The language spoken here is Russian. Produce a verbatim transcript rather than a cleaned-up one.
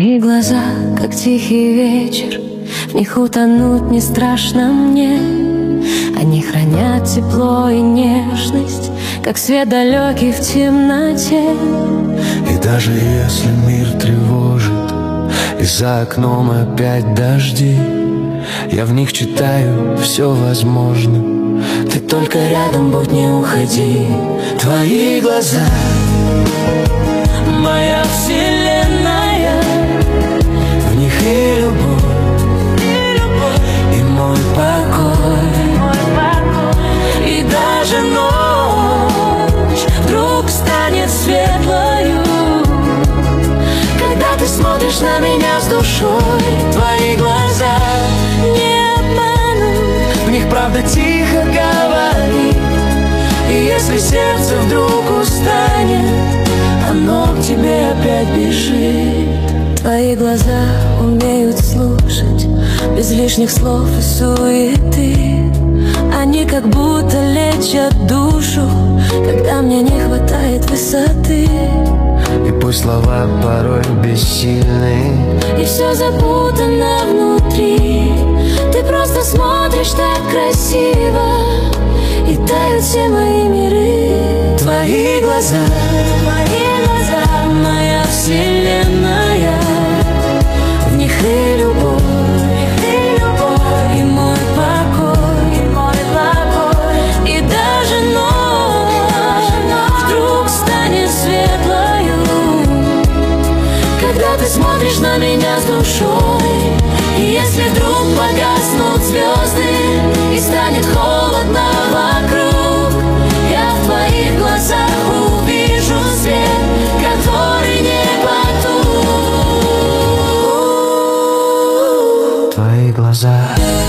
Твои глаза, как тихий вечер, в них утонуть не страшно мне. Они хранят тепло и нежность, как свет далекий в темноте. И даже если мир тревожит, и за окном опять дожди, я в них читаю все возможно. Ты только рядом будь, не уходи. Твои глаза — моя вселенная, в них и любовь, и, любовь, и мой покой, мой покой. И даже ночь вдруг станет светлою, когда ты смотришь на меня с душой. Твои глаза не обманут, в них правда тихо говорит. И если сердце вдруг устанет, оно к тебе опять бежит. Твои глаза умеют слушать без лишних слов и суеты. Они как будто лечат душу, когда мне не хватает высоты. И пусть слова порой бессильны, и все запутано внутри, ты просто смотришь так красиво, и тают все мои миры. Твои глаза, твои глаза, моя вселенная, в них и любовь, и любовь, и мой покой, и мой покой. И даже ночь вдруг станет светлою, когда ты смотришь на меня с душой. И если вдруг погаснут звезды и станет холодно вокруг, я в твоих глазах увижу свет, который не потух. Твои глаза.